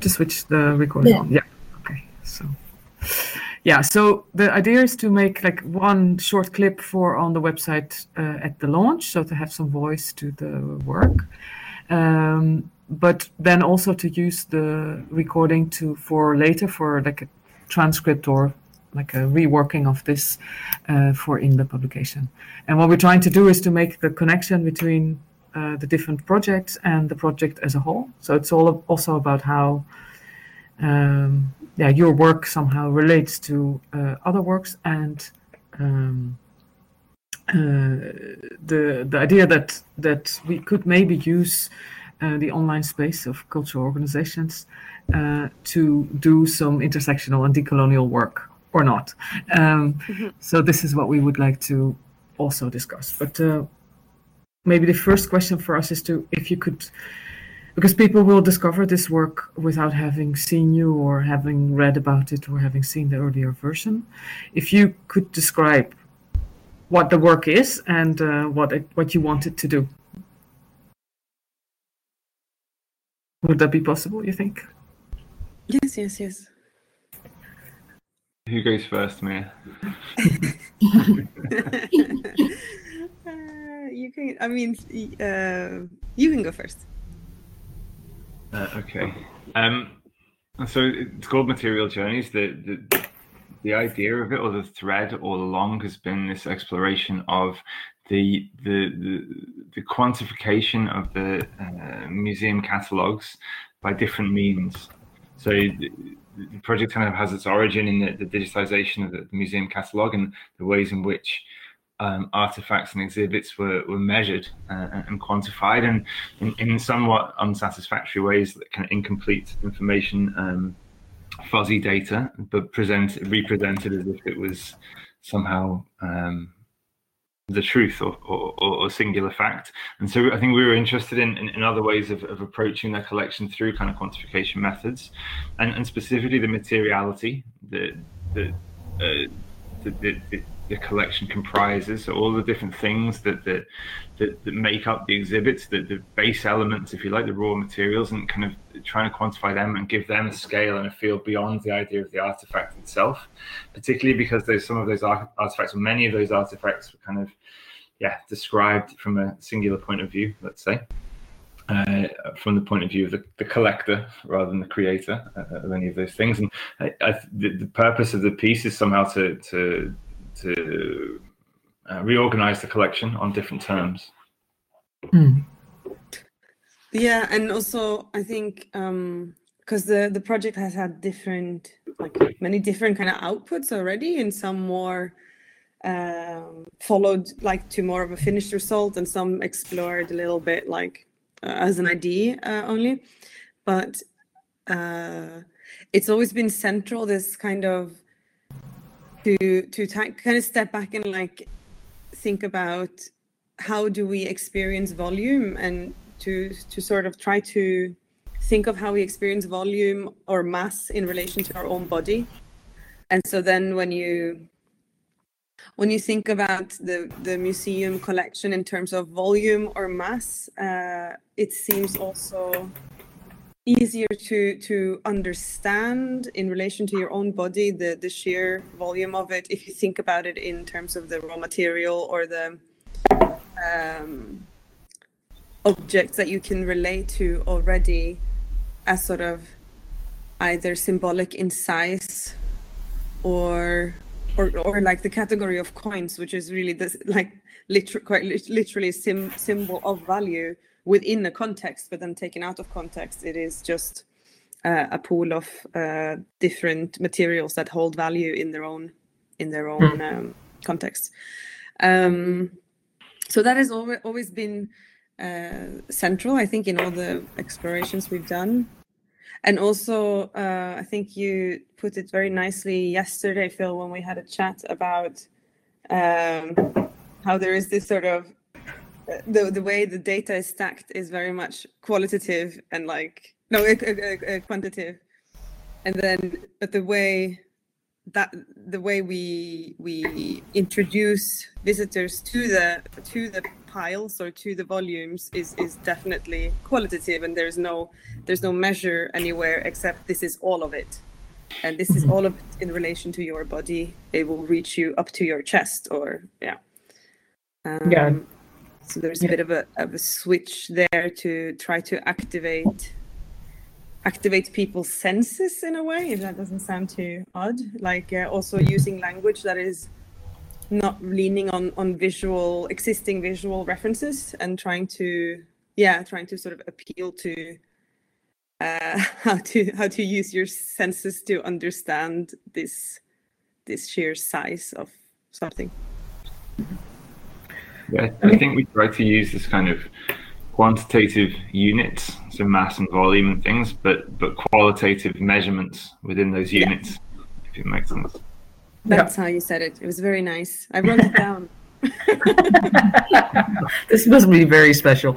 to switch the recording on. Yeah. Okay. So the idea is to make like one short clip on the website at the launch, so to have some voice to the work, but then also to use the recording for later for like a transcript or like a reworking of this for in the publication. And what we're trying to do is to make the connection between the different projects and the project as a whole. So it's all also about how your work somehow relates to other works, and the idea that we could maybe use the online space of cultural organizations to do some intersectional and decolonial work or not. So this is what we would like to also discuss. But maybe the first question for us is if you could, because people will discover this work without having seen you or having read about it or having seen the earlier version. If you could describe what the work is and what you want it to do. Would that be possible, you think? Yes. Who goes first, Mia? You can go first. Okay. So it's called Material Journeys. The idea of it, or the thread all along, has been this exploration of the quantification of the museum catalogues by different means. So the project kind of has its origin in the digitization of the museum catalogue and the ways in which artifacts and exhibits were measured and quantified, and in somewhat unsatisfactory ways, kind of incomplete information, fuzzy data, but represented as if it was somehow the truth or singular fact. And so I think we were interested in other ways of approaching that collection through kind of quantification methods, and specifically the materiality that the collection comprises, so all the different things that make up the exhibits, the base elements, if you like, the raw materials, and kind of trying to quantify them and give them a scale and a feel beyond the idea of the artifact itself, particularly because there's some of those artifacts, or many of those artifacts were kind of described from a singular point of view, let's say, from the point of view of the collector rather than the creator of any of those things. And the purpose of the piece is somehow to reorganize the collection on different terms. Yeah, and also I think because the project has had many different kind of outputs already, and some more followed to more of a finished result, and some explored a little bit as an idea only. But it's always been central, this kind of to kind of step back and think about how do we experience volume, and to sort of try to think of how we experience volume or mass in relation to our own body. And so then when you think about the museum collection in terms of volume or mass, it seems also easier to understand in relation to your own body the sheer volume of it, if you think about it in terms of the raw material or the objects that you can relate to already as sort of either symbolic in size or like the category of coins, which is really this quite literally symbol of value within a context, but then taken out of context, it is just a pool of different materials that hold value in their own context. So that has always been central, I think, in all the explorations we've done. And also, I think you put it very nicely yesterday, Phil, when we had a chat about how there is this sort of the way the data is stacked is very much qualitative and quantitative, and then but the way we introduce visitors to the piles or to the volumes is definitely qualitative, and there's no measure anywhere except this is all of it, and this is all of it in relation to your body. It will reach you up to your chest, or so there's a bit of a switch there to try to activate people's senses in a way, if that doesn't sound too odd. Like also using language that is not leaning on existing visual references, and trying to sort of appeal to how to use your senses to understand this sheer size of something. Yeah, I think we try to use this kind of quantitative units, so mass and volume and things, but qualitative measurements within those units, if it makes sense. That's how you said it. It was very nice. I wrote it down. This must be very special.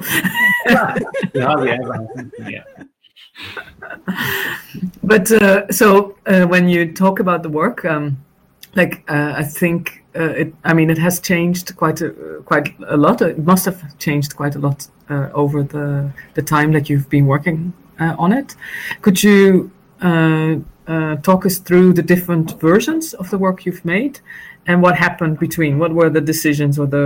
But when you talk about the work, I think it has changed quite a lot. It must have changed quite a lot over the time that you've been working on it. Could you talk us through the different versions of the work you've made, and what happened between? What were the decisions or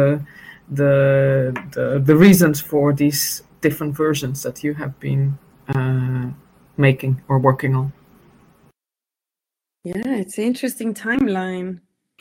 the reasons for these different versions that you have been making or working on? Yeah, it's an interesting timeline.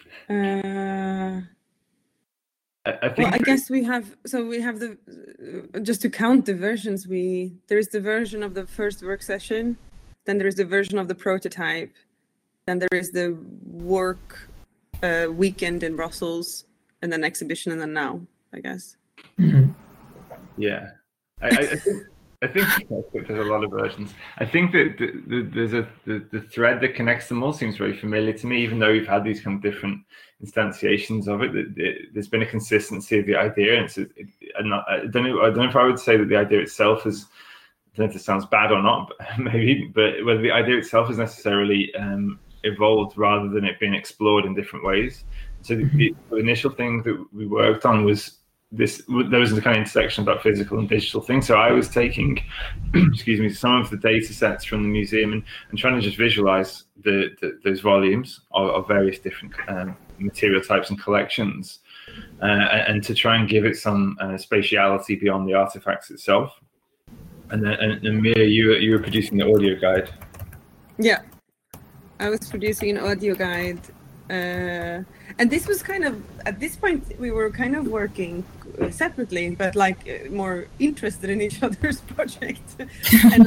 I guess we have the just to count the versions. There's the version of the first work session, then there is the version of the prototype, then there is the work weekend in Brussels, and then exhibition, and then now, I guess. Mm-hmm. Yeah, I think there's a lot of versions. I think that there's the thread that connects them all seems very familiar to me, even though we've had these kind of different instantiations of it. There's been a consistency of the idea, and I don't know if I would say that the idea itself is. I don't know if this sounds bad or not, but maybe. But whether the idea itself is necessarily evolved rather than it being explored in different ways. So the initial thing that we worked on was. There was a kind of intersection about physical and digital things. So I was taking, some of the data sets from the museum and trying to just visualize those volumes of various different material types and collections, and to try and give it some spatiality beyond the artifacts itself. And Mia, you were producing the audio guide. Yeah, I was producing an audio guide. And this was kind of, at this point, we were kind of working separately, but more interested in each other's project. And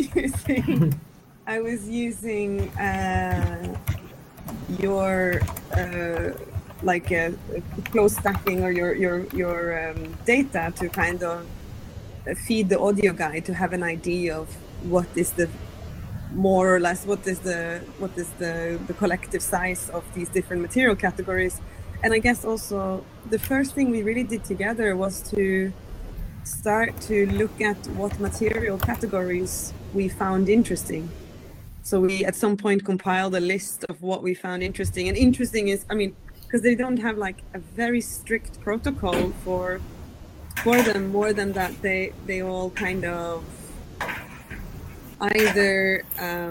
I was using your close stacking or your data to kind of feed the audio guide to have an idea of what is the more or less what is the collective size of these different material categories. And I guess also the first thing we really did together was to start to look at what material categories we found interesting. So we at some point compiled a list of what we found interesting. And interesting is, because they don't have a very strict protocol for them, more than that they all kind of either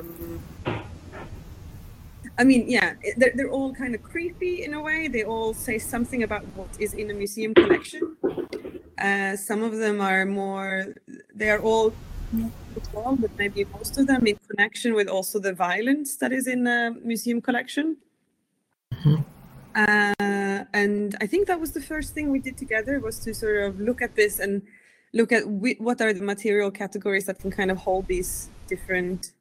they're all kind of creepy in a way. They all say something about what is in a museum collection. Some of them are they are all well, but maybe most of them in connection with also the violence that is in a museum collection. Mm-hmm. And I think that was the first thing we did together, was to sort of look at this and look at what are the material categories that can kind of hold these different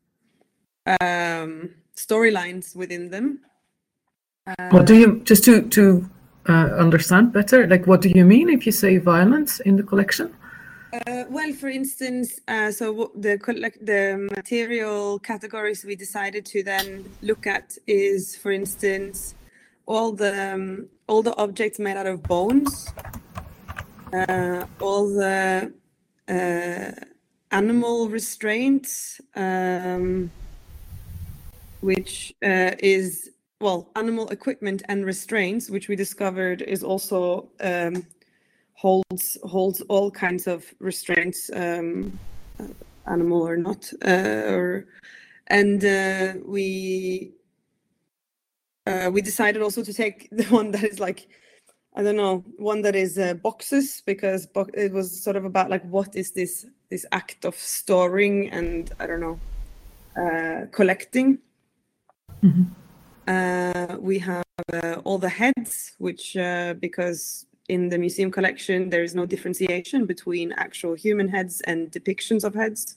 storylines within them. What do you, just to understand better, what do you mean if you say violence in the collection? Well, for instance, so the material categories we decided to then look at is, for instance, all the objects made out of bones, all the animal restraints, which is, animal equipment and restraints, which we discovered is also holds all kinds of restraints, animal or not, we decided also to take the one that is like, I don't know, one that is boxes, because it was sort of about like, what is this act of storing and, I don't know, collecting. We have all the heads, which because in the museum collection there is no differentiation between actual human heads and depictions of heads.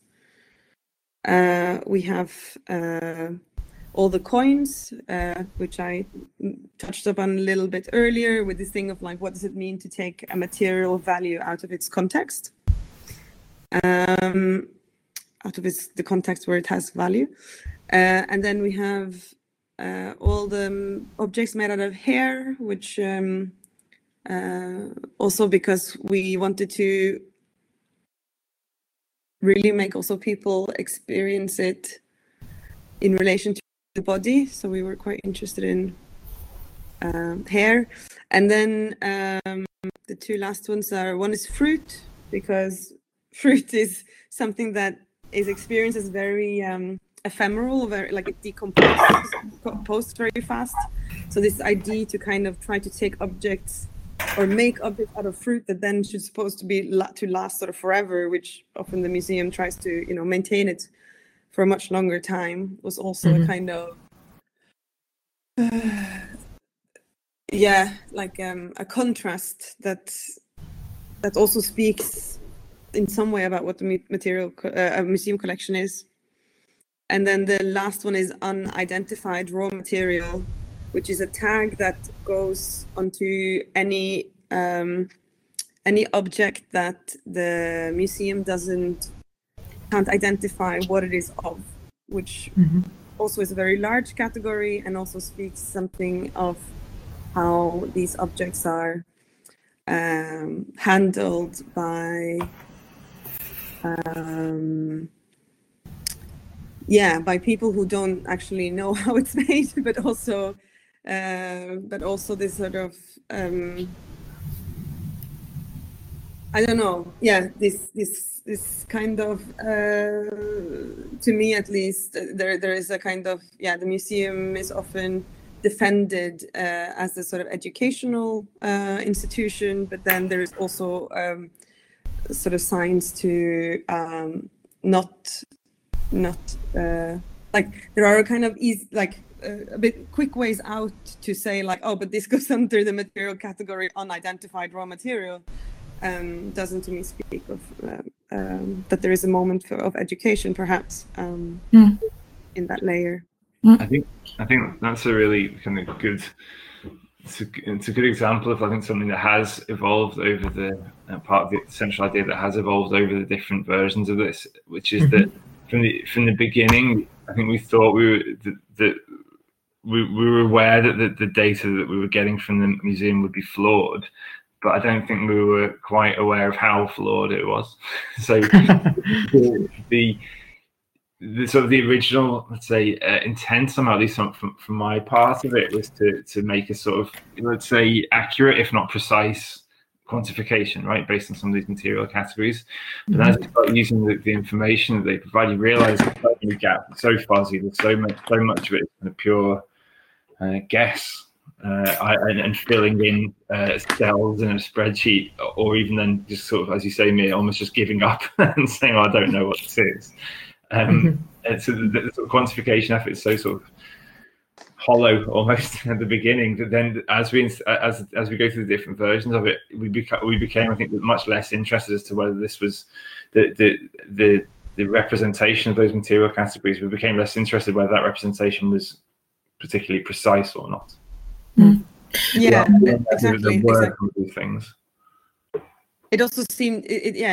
We have all the coins, which I touched upon a little bit earlier, with this thing of like, what does it mean to take a material value out of its context, the context where it has value. And then we have all the objects made out of hair, which also because we wanted to really make also people experience it in relation to the body. So we were quite interested in hair. And then the two last ones are, one is fruit, because fruit is something that is experienced as very ephemeral, very like it decomposes very fast. So this idea to kind of try to take objects or make objects out of fruit that then should supposed to be to last sort of forever, which often the museum tries to maintain it for a much longer time, was also a kind of a contrast that also speaks in some way about what the material museum collection is. And then the last one is unidentified raw material, which is a tag that goes onto any object that the museum can't identify what it is of, which also is a very large category, and also speaks something of how these objects are handled by people who don't actually know how it's made, but also this sort of I don't know, this kind of to me at least, there is a kind of the museum is often defended as a sort of educational institution, but then there is also sort of signs to not like there are kind of easy, like a bit quick ways out to say like, oh, but this goes under the material category unidentified raw material. Doesn't to me speak of that there is a moment of education perhaps in that layer. I think that's a really kind of good. It's a good example of, I think, something that has evolved over the part of the central idea that has evolved over the different versions of this, which is that from the beginning, I think we thought we were aware that the data that we were getting from the museum would be flawed, but I don't think we were quite aware of how flawed it was. So the sort of the original, let's say, intent somehow, at least from my part of it, was to make a sort of, let's say, accurate, if not precise, quantification, right, based on some of these material categories. But as you start using the information that they provide, you realize there's so many gaps, it's so fuzzy, there's so much of it is kind of pure guess and filling in cells in a spreadsheet, or even then just sort of, as you say, Mia, almost just giving up and saying, I don't know what this is. And so the sort of quantification effort is so sort of hollow almost at the beginning, that then as we go through the different versions of it, we became, I think, much less interested as to whether this was the representation of those material categories. We became less interested whether that representation was particularly precise or not. Exactly. Things. It also seemed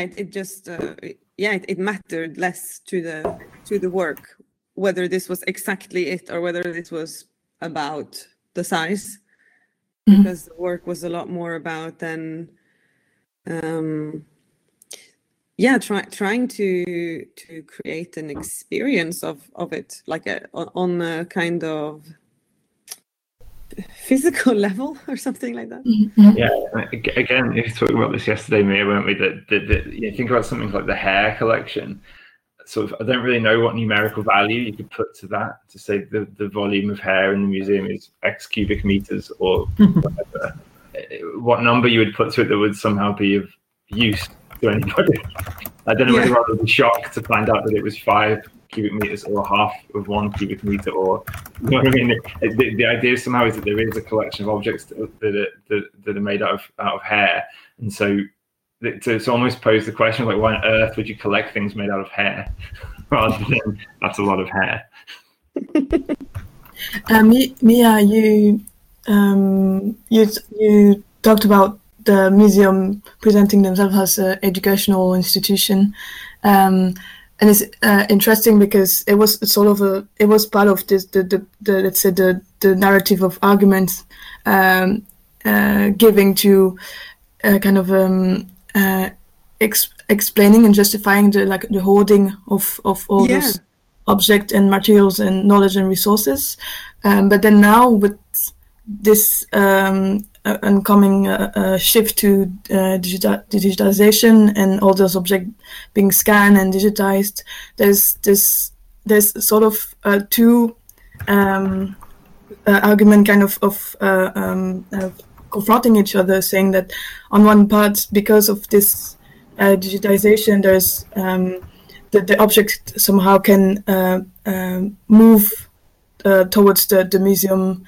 it mattered less to the work whether this was exactly it or whether this was about the size, because the work was a lot more about then trying to create an experience of it, like on a kind of physical level or something like that. Yeah, again, we were talking about this yesterday, Mia, weren't we? That think about something like the hair collection. Sort of, I don't really know what numerical value you could put to that to say the volume of hair in the museum is X cubic meters or whatever. What number you would put to it that would somehow be of use to anybody. I don't know whether I would be shocked to find out that it was 5 cubic meters or half of 1 cubic meter, or you know what I mean. The idea somehow is that there is a collection of objects that are made out of hair, and so to almost pose the question of like, why on earth would you collect things made out of hair rather than that's a lot of hair. Mia, you talked about the museum presenting themselves as an educational institution, and it's interesting because it was sort of it was part of this the let's say the narrative of arguments giving to kind of explaining and justifying the hoarding of all those objects and materials and knowledge and resources, but then now with this oncoming shift to digitization and all those objects being scanned and digitized, there's sort of two argument kind of confronting each other, saying that on one part, because of this digitization, there's the object somehow can move towards the museum,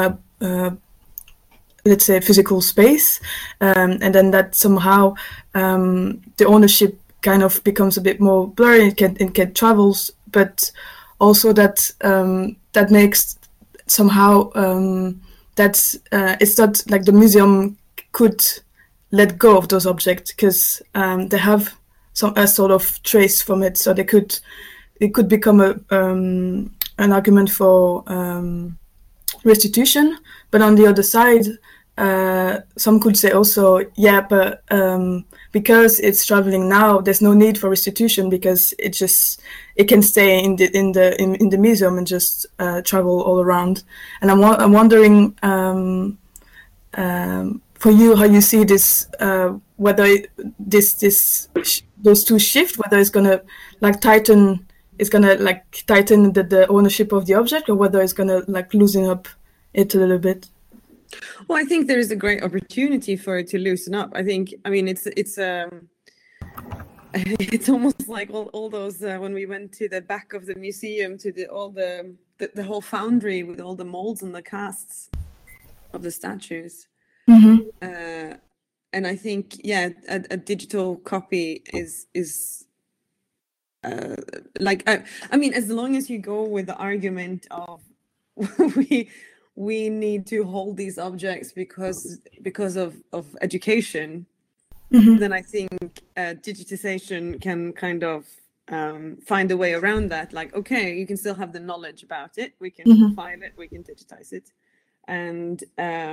let's say physical space, and then that somehow the ownership kind of becomes a bit more blurry. It can travels, but also that that makes somehow that's it's not like the museum could let go of those objects because they have a sort of trace from it, so it could become an argument for restitution. But on the other side, some could say also, but because it's traveling now, there's no need for restitution because it can stay in the museum and just travel all around. And I'm wondering for you how you see this, whether those two shift, whether it's gonna tighten the ownership of the object, or whether it's gonna loosen up it a little bit. Well, I think there is a great opportunity for it to loosen up. I mean, it's it's almost like all those when we went to the back of the museum to the whole foundry with all the molds and the casts of the statues. Mm-hmm. And I think a digital copy is I mean, as long as you go with the argument of we need to hold these objects because of education, mm-hmm. then I think digitization can kind of find a way around that. Like, okay, you can still have the knowledge about it. We can mm-hmm. file it. We can digitize it, and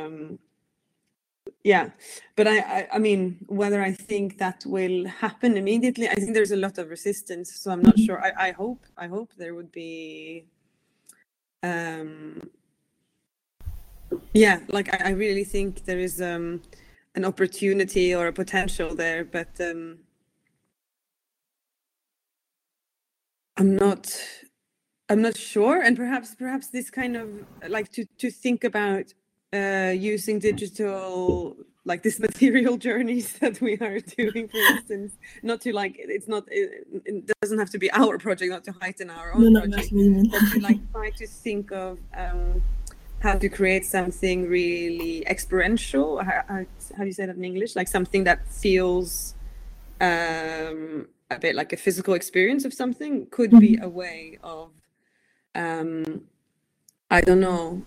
but I mean, whether I think that will happen immediately, I think there's a lot of resistance. So I'm not mm-hmm. sure. I hope there would be. I really think there is an opportunity or a potential there, but I'm not sure. And perhaps this kind of to think about using digital, like this material journeys that we are doing, for instance, not to it doesn't have to be our project, not to heighten our own project, but to try to think of how to create something really experiential. How do you say that in English? Like something that feels a bit like a physical experience of something could be a way of, I don't know.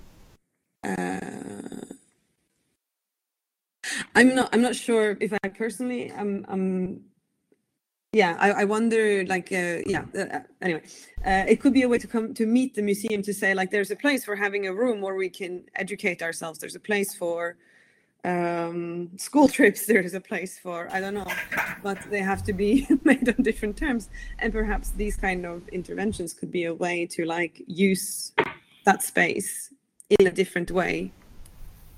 I'm not sure if I personally I wonder anyway, it could be a way to come to meet the museum, to say there's a place for having a room where we can educate ourselves, there's a place for school trips, there's a place for, I don't know, but they have to be made on different terms, and perhaps these kind of interventions could be a way to use that space in a different way,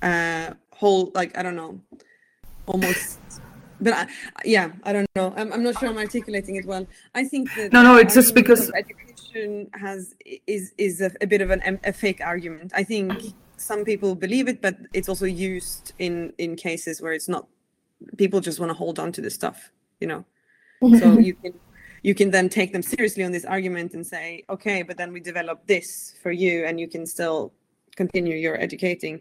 whole, like, I don't know, almost. But I don't know. I'm not sure I'm articulating it well. I think that no, it's just because education is a bit of a fake argument. I think some people believe it, but it's also used in cases where it's not. People just want to hold on to the stuff, you know. So you can then take them seriously on this argument and say, okay, but then we develop this for you, and you can still continue your educating.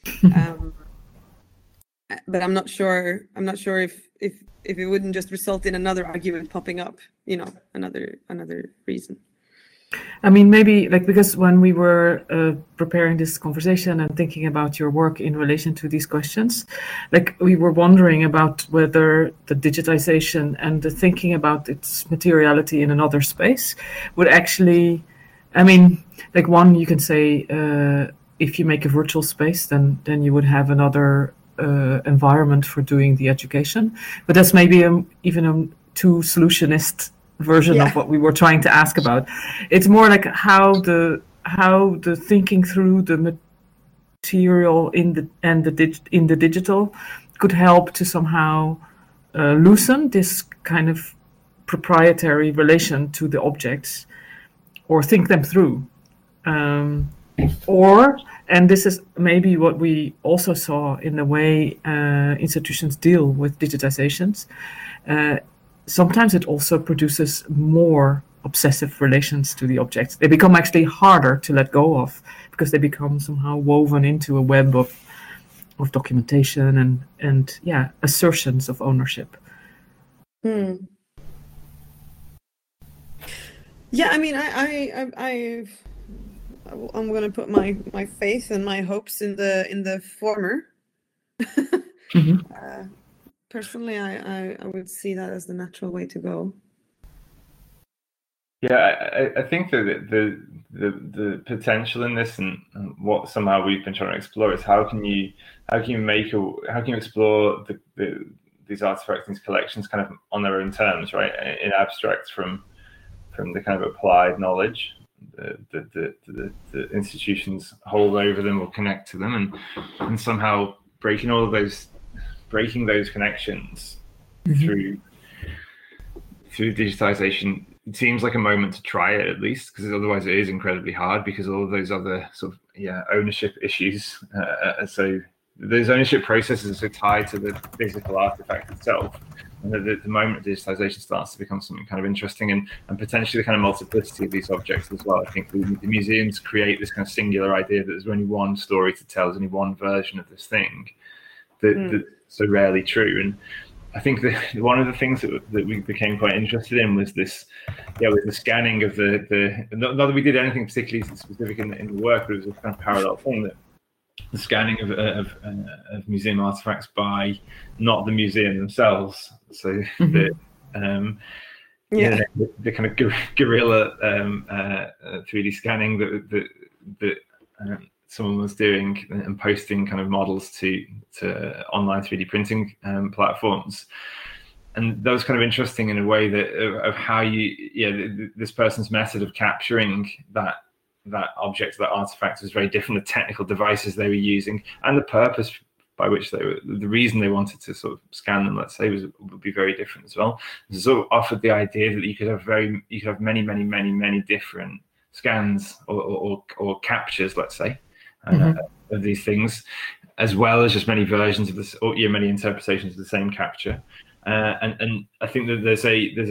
But I'm not sure if it wouldn't just result in another argument popping up, you know, another reason. I mean, maybe like, because when we were preparing this conversation and thinking about your work in relation to these questions, like, we were wondering about whether the digitization and the thinking about its materiality in another space would actually, I mean, like, one, you can say if you make a virtual space, then you would have another environment for doing the education, but that's maybe even a too solutionist version of what we were trying to ask about. It's more like how the thinking through the material in the digital could help to somehow loosen this kind of proprietary relation to the objects, or think them through. And this is maybe what we also saw in the way institutions deal with digitizations. Sometimes it also produces more obsessive relations to the objects. They become actually harder to let go of, because they become somehow woven into a web of documentation and assertions of ownership. Yeah, I mean, I'm going to put my faith and my hopes in the former. Personally, I would see that as the natural way to go. Yeah, I think that the potential in this, and what somehow we've been trying to explore, is how can you explore these artifacts, these collections, kind of on their own terms, right? In abstract from the kind of applied knowledge the institutions hold over them or connect to them, and somehow breaking those connections through digitization. It seems like a moment to try it, at least, because otherwise it is incredibly hard, because all of those other sort of ownership issues. So those ownership processes are so tied to the physical artifact itself, and the moment digitization starts to become something kind of interesting, and potentially the kind of multiplicity of these objects as well. I think the museums create this kind of singular idea that there's only one story to tell, there's only one version of this thing. That's so rarely true. And I think that one of the things that we became quite interested in was this, with the scanning of not that we did anything particularly specific in the work, but it was a kind of parallel thing, that the scanning of museum artifacts by not the museum themselves. So the kind of guerrilla 3D scanning that someone was doing and posting kind of models to online 3D printing platforms. And that was kind of interesting in a way that of how this person's method of capturing that object, that artifact, was very different. The technical devices they were using and the purpose by which the reason they wanted to sort of scan them, let's say, would be very different as well. It sort of offered the idea that you could have many different scans or captures, let's say, of these things, as well as just many versions of this, or many interpretations of the same capture. And I think that there's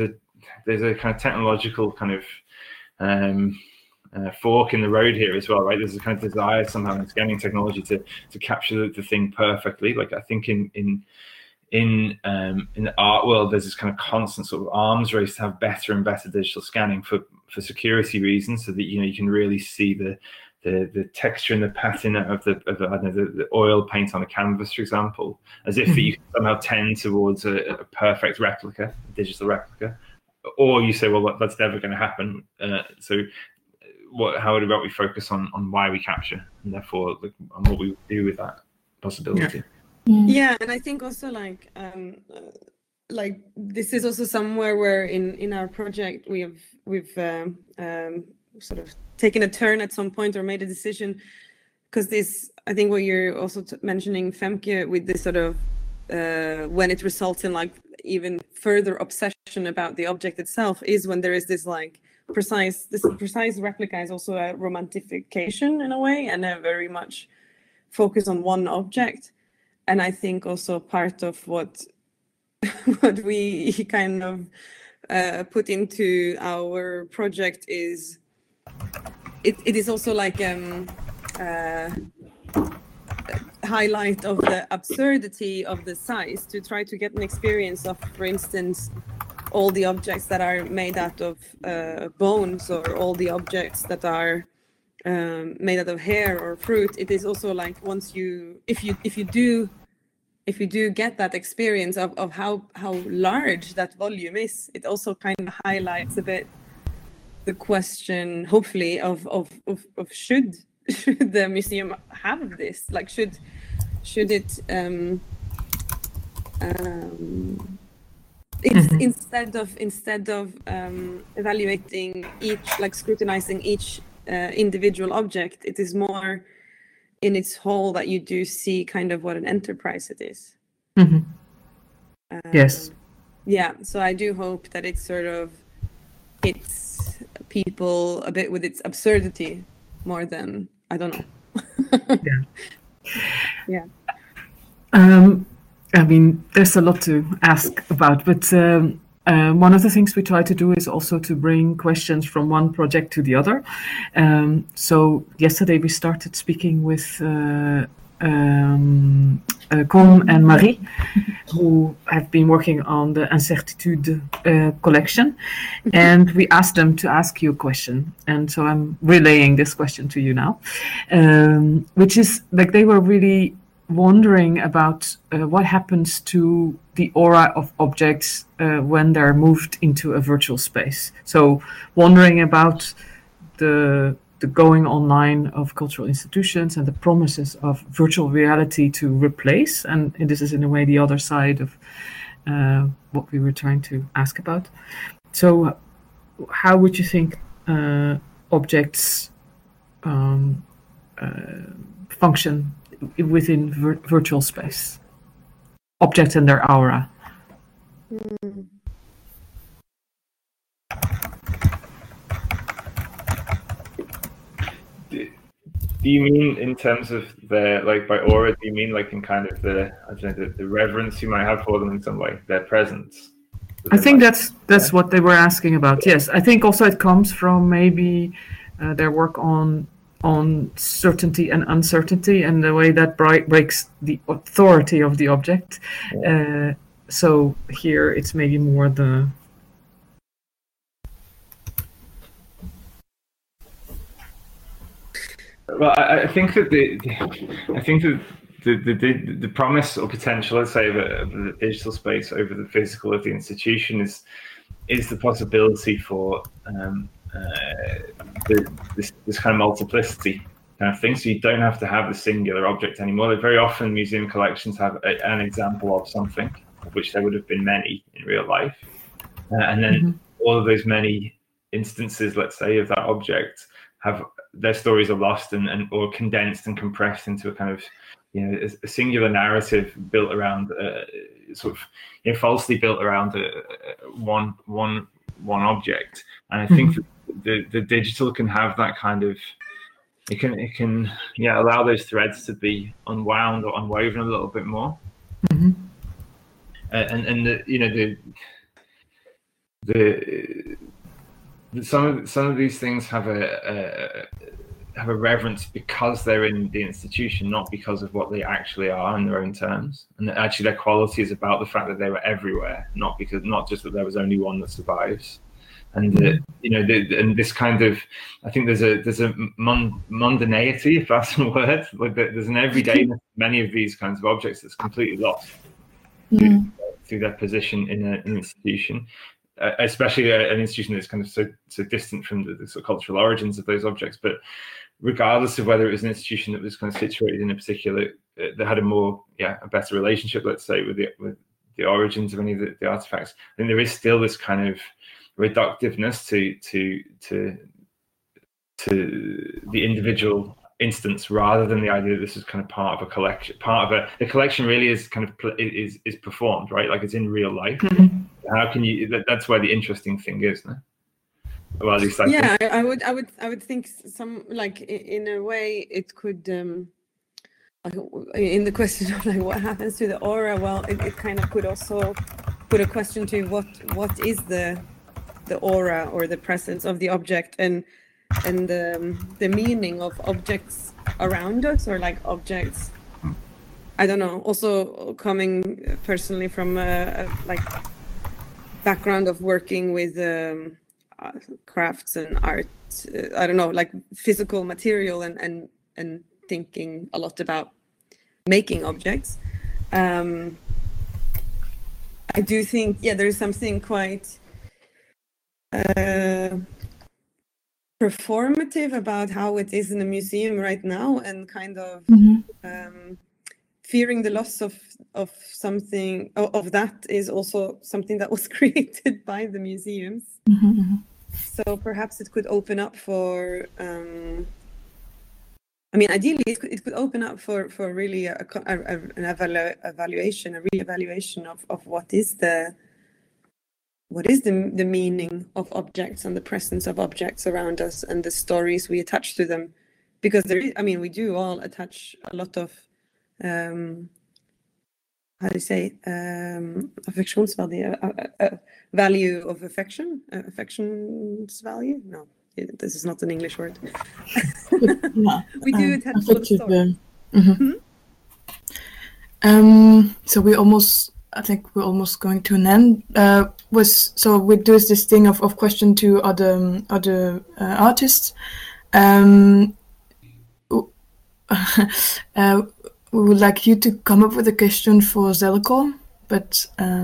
a kind of technological kind of fork in the road here as well, right? There's a kind of desire somehow in scanning technology to capture the thing perfectly. Like, I think in the art world, there's this kind of constant sort of arms race to have better and better digital scanning for security reasons, so that you can really see the texture and the pattern of the oil paint on a canvas, for example, as if you can somehow tend towards a perfect replica, a digital replica. Or you say, well, that's never going to happen. So how about we focus on why we capture, and therefore on what we do with that possibility. Yeah, and I think also like this is also somewhere where in our project we've sort of taken a turn at some point, or made a decision, because this, I think what you're also mentioning, Femke, with this sort of when it results in like even further obsession about the object itself, is when there is this like precise replica is also a romantification in a way, and a very much focus on one object. And I think also part of what we kind of put into our project is it is also like highlight of the absurdity of the size, to try to get an experience of, for instance, all the objects that are made out of bones, or all the objects that are made out of hair or fruit. It is also like, once you, if you do get that experience of how large that volume is, it also kind of highlights a bit the question, hopefully, of should the museum have this? Like, should it instead of evaluating each, like scrutinizing each individual object, it is more in its whole that you do see kind of what an enterprise it is. Yes. Yeah, so I do hope that it sort of hits people a bit with its absurdity more than, I don't know. Yeah. I mean, there's a lot to ask about, but one of the things we try to do is also to bring questions from one project to the other. So yesterday we started speaking with Con and Marie, who have been working on the Incertitude collection, and we asked them to ask you a question. And so I'm relaying this question to you now, which is like, they were really wondering about what happens to the aura of objects when they're moved into a virtual space. So wondering about the going online of cultural institutions and the promises of virtual reality to replace. And this is in a way the other side of what we were trying to ask about. So how would you think objects function within virtual space? Objects and their aura. Do you mean in terms of their, like, by aura, do you mean like in kind of the, I don't know, the reverence you might have for them in some way, their presence? I think that's what they were asking about. Yes, I think also it comes from maybe their work on certainty and uncertainty, and the way that breaks the authority of the object. So here it's maybe more the... Well, I think that the promise or potential, let's say, of the digital space over the physical of the institution is the possibility for this kind of multiplicity kind of thing. So you don't have to have the singular object anymore. Very often museum collections have an example of something, of which there would have been many in real life, and then all of those many instances, let's say, of that object have their stories are lost and or condensed and compressed into a kind of, you know, a singular narrative built around sort of, you know, falsely built around one object. And I think that the digital can have that kind of, it can allow those threads to be unwound or unwoven a little bit more. And some of these things have a reverence because they're in the institution, not because of what they actually are in their own terms. And actually their quality is about the fact that they were everywhere, not just that there was only one that survives. And and this kind of, I think there's a mundanity, if that's a word. Like there's an everydayness of many of these kinds of objects that's completely lost through their position in an institution. Especially an institution that's kind of so distant from the sort of cultural origins of those objects. But regardless of whether it was an institution that was kind of situated in a particular, that had a better relationship, let's say, with the origins of any of the artifacts, I think there is still this kind of reductiveness to the individual instance, rather than the idea that this is kind of part of a collection. The collection really is kind of is performed, right? Like it's in real life. How can you? That's where the interesting thing is, no? Well, at least I would think some, like, in a way it could. In the question of like what happens to the aura, well, it kind of could also put a question to what is the aura or the presence of the object, and the meaning of objects around us, or like objects. I don't know. Also, coming personally from a like background of working with crafts and art, I don't know, like physical material and thinking a lot about making objects. I do think, there's something quite performative about how it is in a museum right now, and kind of fearing the loss of something of that is also something that was created by the museums. So perhaps it could open up for ideally it could open up for really an evaluation, a re-evaluation of what is the meaning of objects and the presence of objects around us and the stories we attach to them, because we do all attach a lot of affectionsvalue, value of affection, affection's value. No, this is not an English word. We do attach to the story. So I think we're almost going to an end. We do this thing of question to other artists. We would like you to come up with a question for Zellico, but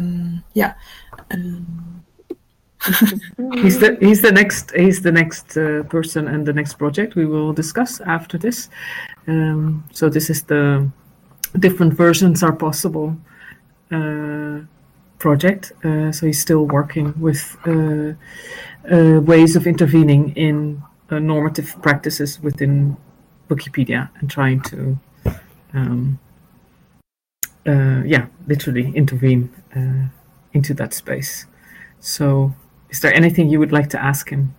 He's the next person and the next project we will discuss after this. So this is the different versions are possible project. So he's still working with ways of intervening in normative practices within Wikipedia and trying to literally intervene into that space. So is there anything you would like to ask him?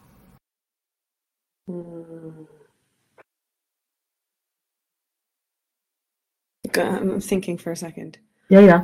I'm thinking for a second. Yeah.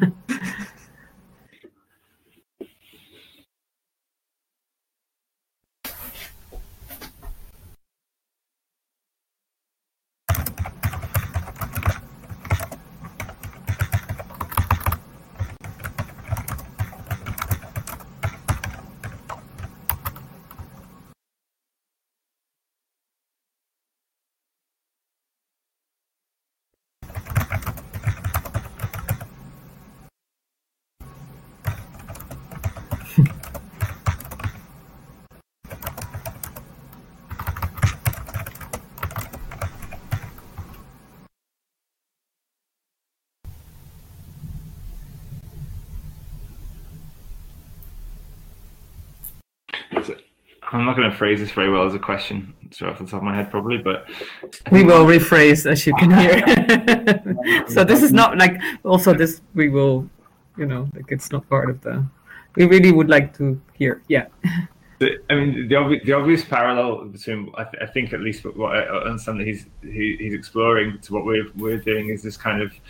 I'm not going to phrase this very well as a question, straight off the top of my head, probably, but we will rephrase, as you can hear. So this is not like, also this we will, like it's not part of the. We really would like to hear, yeah. The obvious parallel between, I think at least what I understand that he's exploring to what we're doing is this kind of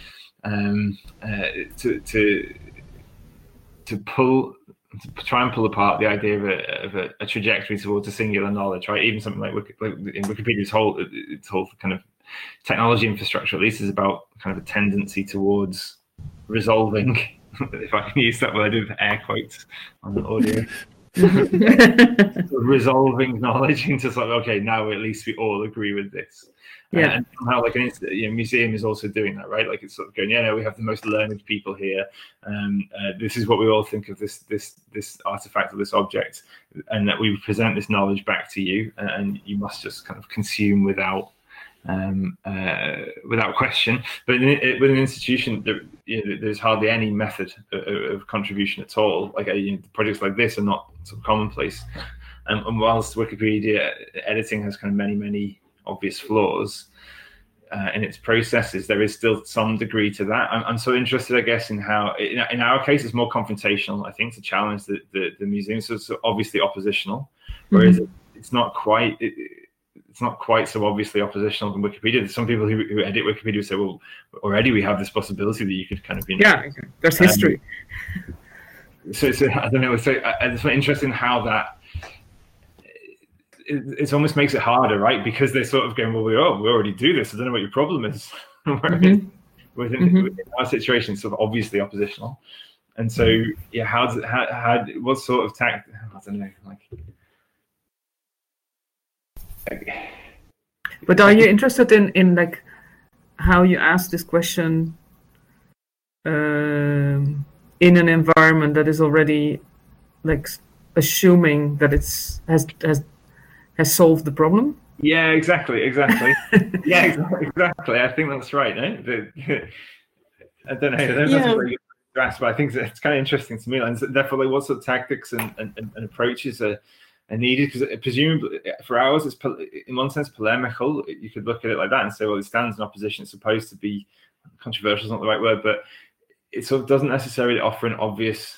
to try and pull apart the idea of a trajectory towards a singular knowledge, right? Even something like in Wikipedia's whole kind of technology infrastructure, at least, is about kind of a tendency towards resolving, if I can use that word with air quotes on the audio, resolving knowledge into sort of, okay, now at least we all agree with this. Yeah. And somehow, like museum is also doing that, right? Like it's sort of going, we have the most learned people here. This is what we all think of this artifact or this object, and that we present this knowledge back to you, and you must just kind of consume without question. But with an institution, there's hardly any method of contribution at all. Like projects like this are not sort of commonplace. And whilst Wikipedia editing has kind of many obvious flaws in its processes, there is still some degree to that. I'm so interested, I guess, in how, in our case, it's more confrontational, I think, to challenge the museum. So it's obviously oppositional, whereas it's not quite so obviously oppositional from Wikipedia. There's some people who edit Wikipedia say, well, already we have this possibility that you could kind of be... Yeah, there's history. So I don't know. So it's interesting how that... It almost makes it harder, right? Because they're sort of going, well, we already do this. I don't know what your problem is. Within our situation, it's sort of obviously oppositional. And so, yeah, what sort of I don't know, But are you interested in like how you ask this question in an environment that is already like assuming that has solved the problem? Yeah, exactly. Yeah, exactly. I think that's right. No? I don't know. That's a very good grasp, but I think it's kind of interesting to me. And therefore, like, what sort of tactics and approaches are needed? Because presumably for ours, it's in one sense polemical. You could look at it like that and say, well, it stands in opposition. It's supposed to be controversial, is not the right word, but it sort of doesn't necessarily offer an obvious...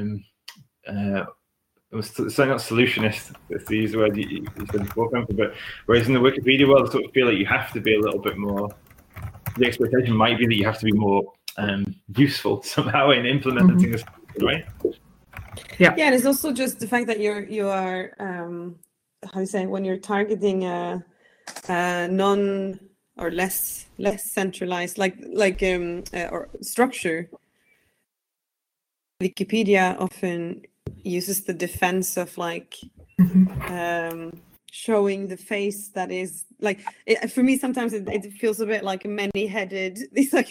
it's certainly not solutionist, that's the use the word you said before, but whereas in the Wikipedia world, I sort of feel like you have to be a little bit more, the expectation might be that you have to be more useful somehow in implementing this, right? Yeah, and it's also just the fact that you are how do you say, when you're targeting a non or less centralized or structure, Wikipedia often uses the defense of like showing the face that is like for me sometimes it feels a bit like many-headed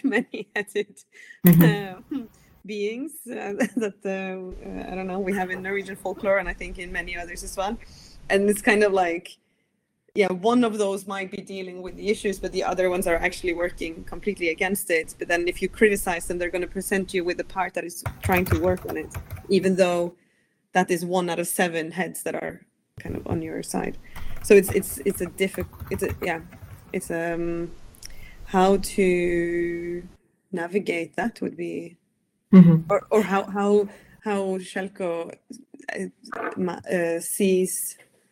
beings that I don't know, we have in Norwegian folklore, and I think in many others as well. And it's kind of like, yeah, one of those might be dealing with the issues, but the other ones are actually working completely against it. But then if you criticize them, they're going to present you with the part that is trying to work on it, even though that is 1 out of 7 heads that are kind of on your side. So it's how to navigate that would be, or how Shelko sees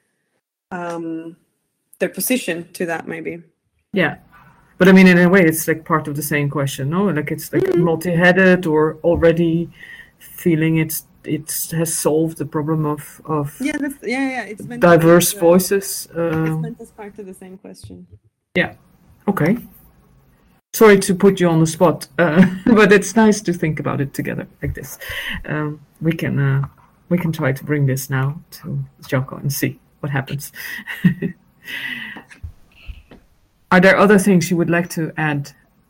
their position to that, maybe. Yeah, but I mean, in a way, it's like part of the same question, no? Like it's like multi-headed, or already feeling it has solved the problem of it's meant diverse voices. It's meant as part of the same question. Yeah. Okay. Sorry to put you on the spot, but it's nice to think about it together like this. We can try to bring this now to Shelko and see what happens. Are there other things you would like to add?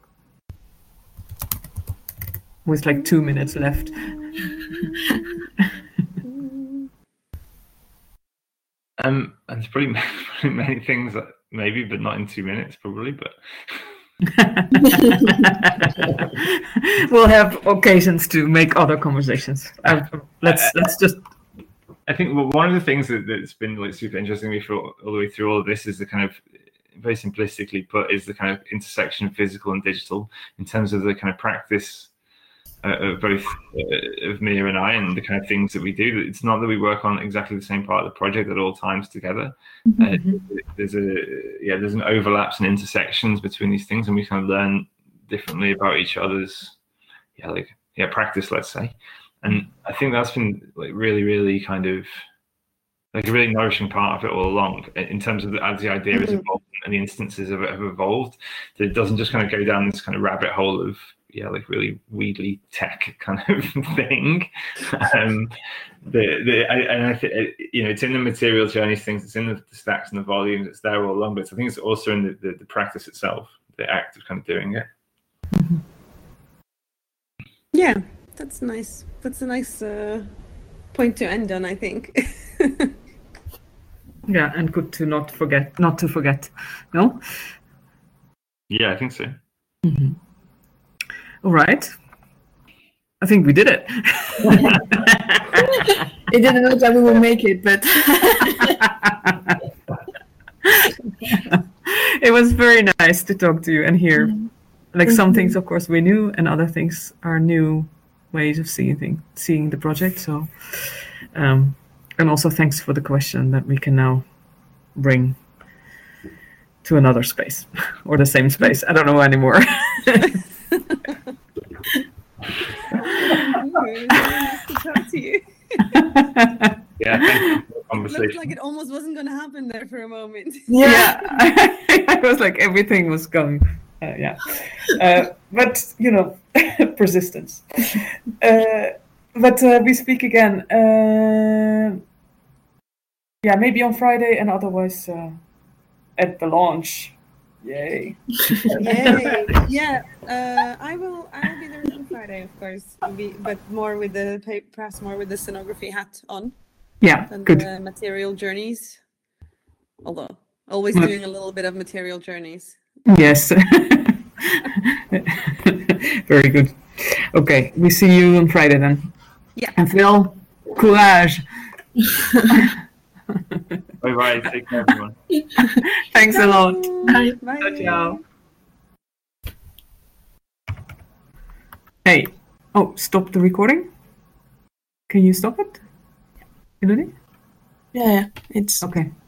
With like 2 minutes left. There's probably many things that maybe, but not in 2 minutes, probably. But we'll have occasions to make other conversations. Let's just. I think one of the things that's been like super interesting to me for all the way through all of this is the kind of, very simplistically put, is the kind of intersection of physical and digital in terms of the kind of practice of both of Mia and I, and the kind of things that we do. It's not that we work on exactly the same part of the project at all times together. There's an overlaps and intersections between these things, and we kind of learn differently about each other's practice, let's say. And I think that's been like really, really kind of like a really nourishing part of it all along, in terms of as the idea is evolved and the instances of it have evolved, that it doesn't just kind of go down this kind of rabbit hole of like really weedly tech kind of thing. And I think it's in the material journeys things, it's in the stacks and the volumes, it's there all along, but I think it's also in the practice itself, the act of kind of doing it. Yeah, that's nice. That's a nice point to end on, I think. Yeah, and good to not to forget. No? Yeah, I think so. All right. I think we did it. It didn't know that we will make it, but It was very nice to talk to you and hear. Like some things, of course, we knew, and other things are new ways of seeing the project. So, and also thanks for the question that we can now bring to another space or the same space. I don't know anymore. Nice to talk to you. Yeah, thank you for the It conversation. looked like it almost wasn't going to happen there for a moment. Yeah, I was like everything was going. But you know, persistence. But we speak again. Yeah, maybe on Friday, and otherwise at the launch. Yay! Yay! Yeah, I will be there on Friday, of course, but more with perhaps more with the scenography hat on Yeah, than good. the material journeys. Although always doing a little bit of material journeys. Yes. Very good. Okay, we see you on Friday then. Yeah. And Phil, courage. Bye-bye. Take care, everyone. Thanks a lot. Bye. Bye. Ciao. Hey. Oh, stop the recording. Can you stop it? Elodie? Yeah, it's Okay.